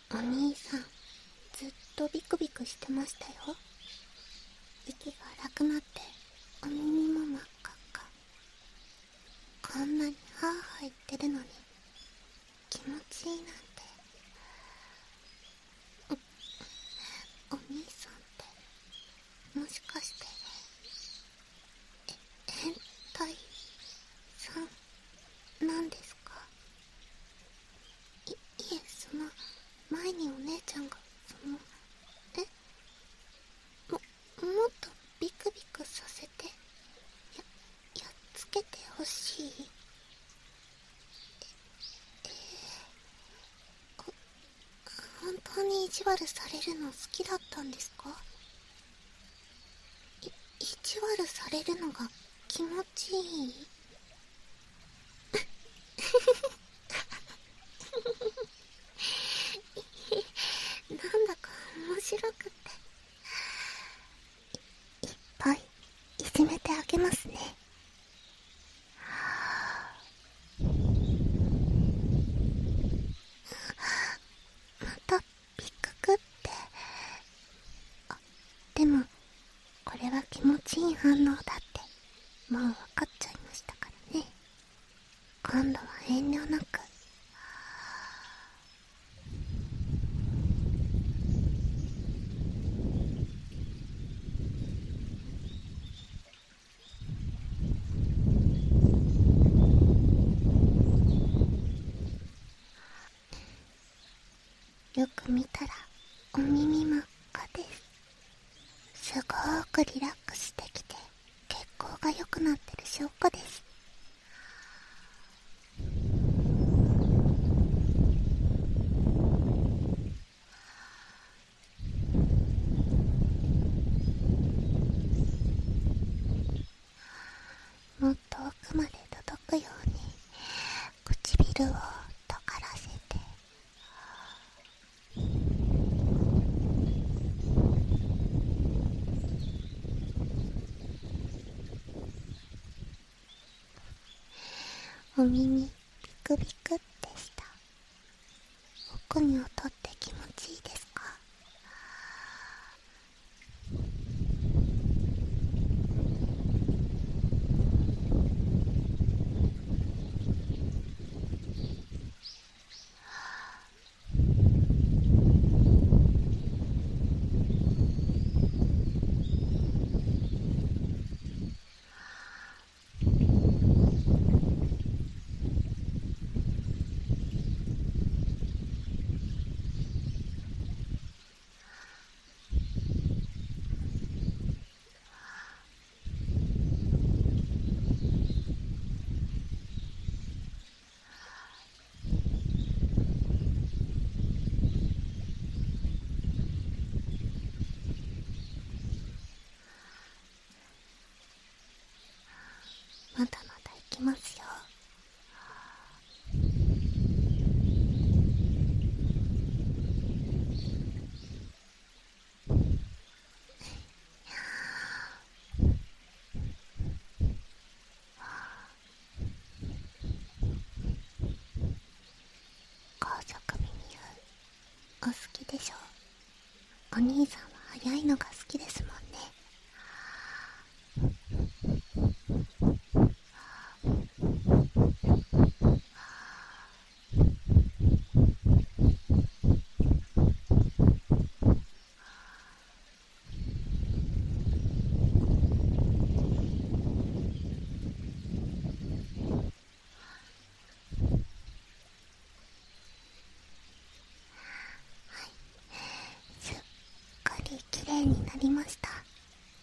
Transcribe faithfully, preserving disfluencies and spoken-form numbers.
お兄さん、ずっとビクビクしてましたよ。息が荒くなってお耳も真っ赤っか。こんなにハーハー言ってるのに気持ちいいなんて。お兄さんってもしかしてえ変態さんなんですか？いいえ、その前にお姉ちゃんがそのえももっとビクビクさせてややっつけてほしい。えー、ほ本当に意地悪されるの好きだったんですか？い意地悪されるのが気持ちいい？なんだか面白くっていっぱいいじめてあげますね。またビククって。あ、でもこれは気持ちいい反応だってもう分かっちゃいましたからね。今度は遠慮なく。よく見たらお耳真っ赤です。すごーくリラックスできて血行が良くなってる証拠です。もっと奥まで届くように唇をとからせて。お耳ビクビクってした。奥に音って気持ちいいですか？まだまだいきますよ。高速耳うお好きでしょ？お兄さんは早いのが好きですもんね。すっかり綺麗になりました。